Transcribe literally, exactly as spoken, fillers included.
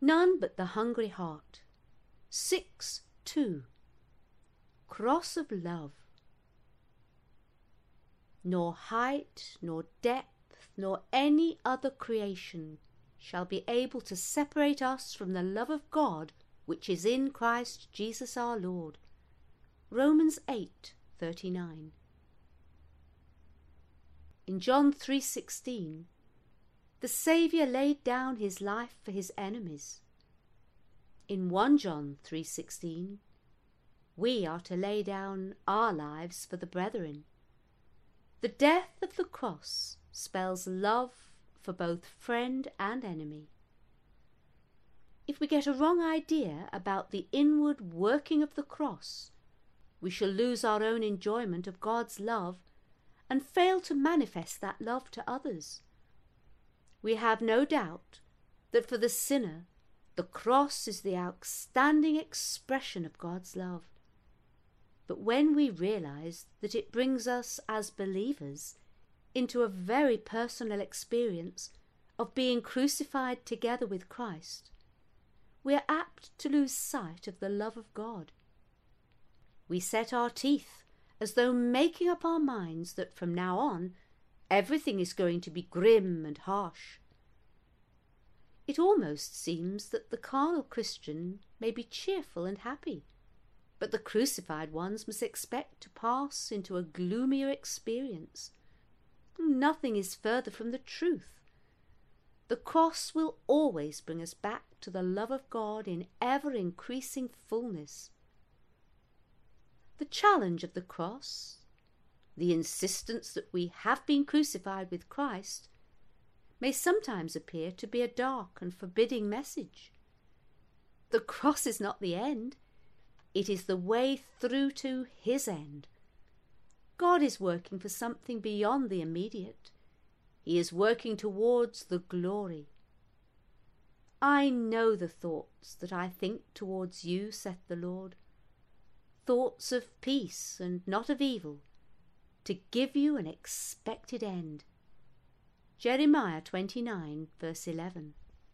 none but the hungry heart. six two. Cross of love. Nor height, nor depth, nor any other creation shall be able to separate us from the love of God which is in Christ Jesus our Lord. Romans eight thirty-nine. In John three sixteen, the Saviour laid down his life for his enemies. In First John three sixteen, we are to lay down our lives for the brethren. The death of the cross spells love for both friend and enemy. If we get a wrong idea about the inward working of the cross, we shall lose our own enjoyment of God's love and fail to manifest that love to others. We have no doubt that for the sinner, the cross is the outstanding expression of God's love. But when we realize that it brings us as believers into a very personal experience of being crucified together with Christ, we are apt to lose sight of the love of God. We set our teeth as though making up our minds that from now on everything is going to be grim and harsh. It almost seems that the carnal Christian may be cheerful and happy, but the crucified ones must expect to pass into a gloomier experience. Nothing is further from the truth. The cross will always bring us back to the love of God in ever-increasing fullness. The challenge of the cross, the insistence that we have been crucified with Christ, may sometimes appear to be a dark and forbidding message. The cross is not the end. It is the way through to his end. God is working for something beyond the immediate. He is working towards the glory. I know the thoughts that I think towards you, saith the Lord, thoughts of peace and not of evil, to give you an expected end. Jeremiah twenty-nine, verse eleven.